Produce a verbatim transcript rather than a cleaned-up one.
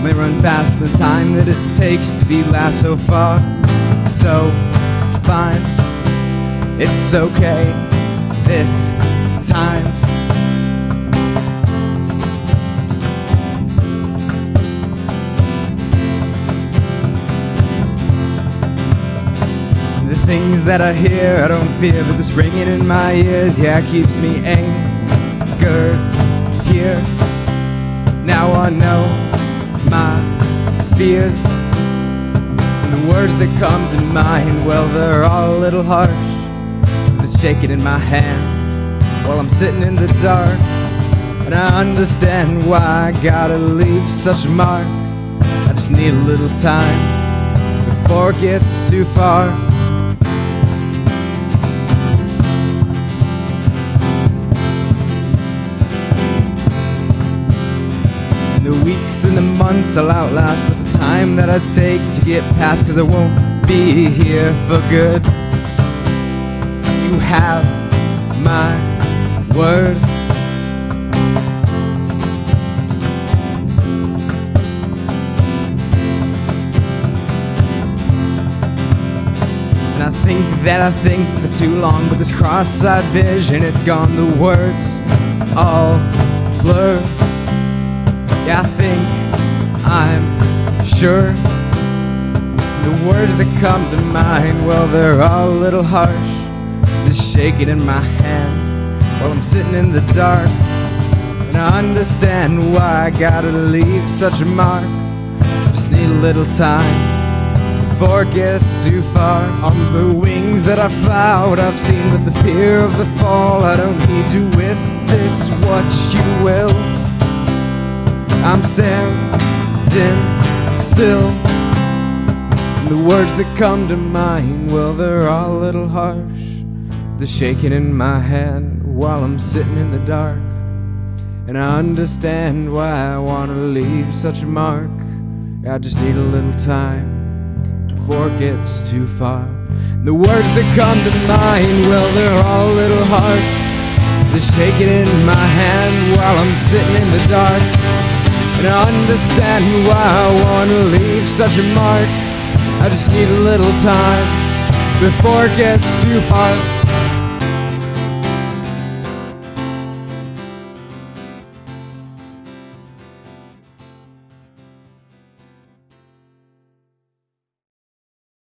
may run faster than time that it takes to be last so far. So fine, it's okay this time. The things that I hear I don't fear, but this ringing in my ears, yeah, it keeps me anchored here. Now I know my fears, and the words that come to mind, well, they're all a little harsh. This shaking in my hand while I'm sitting in the dark, and I understand why I gotta leave such a mark. I just need a little time before it gets too far. The weeks and the months I'll outlast, but the time that I take to get past, 'cause I won't be here for good. You have my word. And I think that I think for too long, but this cross-eyed vision, it's gone. The words all blur. Yeah, I think I'm sure the words that come to mind, well, they're all a little harsh. Just shaking in my hand while I'm sitting in the dark, and I understand why I gotta leave such a mark. Just need a little time before it gets too far. On the wings that I fly out, I've seen with the fear of the fall. I don't need to witness what you will. I'm standing still, and the words that come to mind, well, they're all a little harsh. The shaking in my hand while I'm sitting in the dark, and I understand why I wanna leave such a mark. I just need a little time before it gets too far. The words that come to mind, well, they're all a little harsh. The shaking in my hand while I'm sitting in the dark, and I understand why I wanna leave such a mark. I just need a little time before it gets too far.